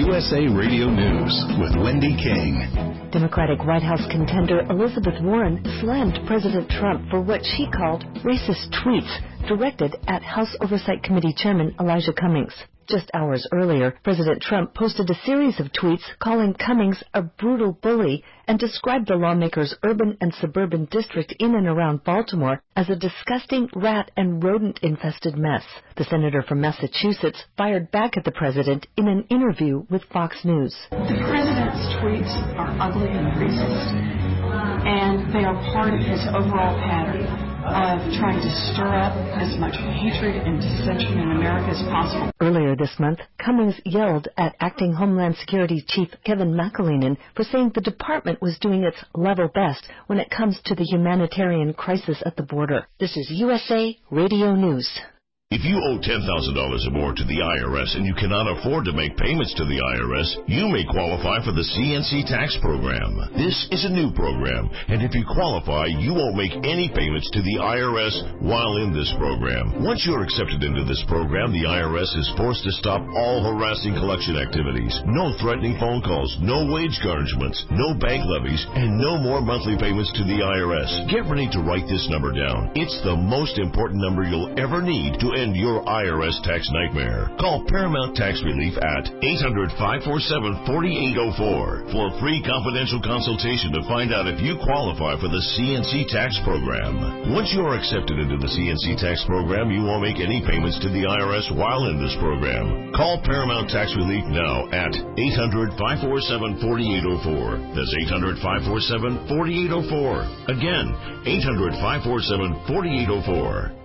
USA Radio News with Wendy King. Democratic White House contender Elizabeth Warren slammed President Trump for what she called racist tweets directed at House Oversight Committee Chairman Elijah Cummings. Just hours earlier, President Trump posted a series of tweets calling Cummings a brutal bully and described the lawmaker's urban and suburban district in and around Baltimore as a disgusting rat and rodent-infested mess. The senator from Massachusetts fired back at the president in an interview with Fox News. The president's tweets are ugly and racist, and they are part of his overall pattern of trying to stir up as much hatred and dissension in America as possible. Earlier this month, Cummings yelled at Acting Homeland Security Chief Kevin McAleenan for saying the department was doing its level best when it comes to the humanitarian crisis at the border. This is USA Radio News. If you owe $10,000 or more to the IRS and you cannot afford to make payments to the IRS, you may qualify for the CNC tax program. This is a new program, and if you qualify, you won't make any payments to the IRS while in this program. Once you're accepted into this program, the IRS is forced to stop all harassing collection activities. No threatening phone calls, no wage garnishments, no bank levies, and no more monthly payments to the IRS. Get ready to write this number down. It's the most important number you'll ever need to end your IRS tax nightmare. Call Paramount Tax Relief at 800-547-4804 for a free confidential consultation to find out if you qualify for the CNC tax program. Once you are accepted into the CNC tax program, you won't make any payments to the IRS while in this program. Call Paramount Tax Relief now at 800-547-4804. That's 800-547-4804. Again, 800-547-4804.